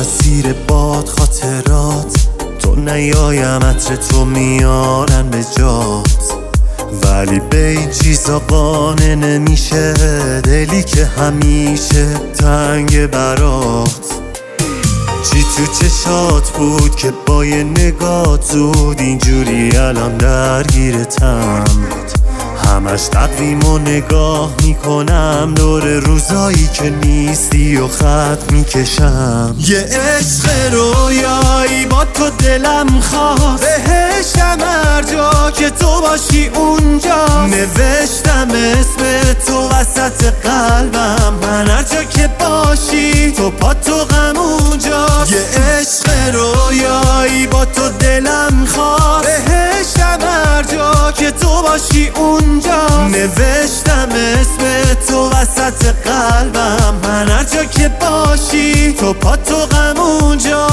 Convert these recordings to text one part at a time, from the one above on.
مسیر باد خاطرات، تو نیایم عطر تو میارن به جات، ولی به این چیزا قانع نمیشه دلی که همیشه تنگ برات. چی تو چشات بود که با یه نگاه زود اینجوری الان درگیرتم؟ همش تقویم و نگاه میکنم دور روزایی که نیستی و خط میکشم. یه عشق رویایی با تو دلم خواست، بهشتم هر جا که تو باشی اونجا. نوشتم اسم تو وسط قلبم، من هر جا که باشی تو پا تو غم اونجا. یه عشق رویایی با تو دلم خواست، بهشتم هر جا که تو باشی اونجا. نوشتم اسم تو وسط قلبم، من هر جا که باشی تو پا تو غم اونجا.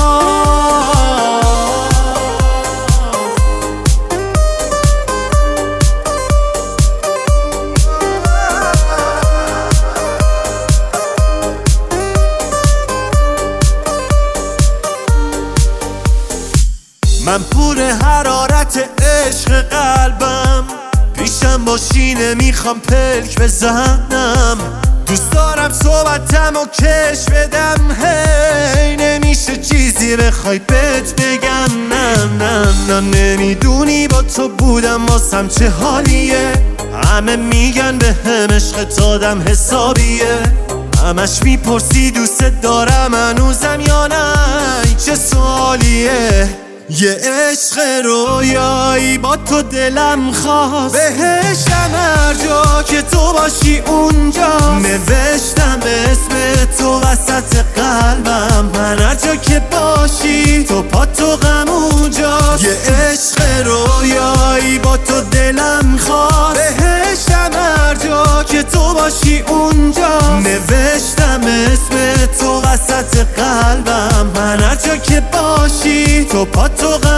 من پور حرارت عشق قلبم، پیشم باشی نمیخوام پلک بزنم. دوست دارم صحبتم و کش بدم، هی نمیشه چیزی بخوای بهت بگم. نه نمیدونی با تو بودم واسم چه حالیه. همه میگن به هم عشقت آدم حسابیه، همش میپرسی دوست دارم هنوزم یا نه، چه سوالیه. یه عشق رویایی با تو دلم خواست، بهشتم هر جا که تو باشی اونجا. نوشتم اسم تو وسط قلبم، من هر جا که باشی تو پا تو غم اونجا. یه عشق رویایی با تو دلم خواست، بهشتم هر جا که تو باشی اونجا. نوشتم اسم تو وسط قلبم، من هر جا که باشی تو پا تو غم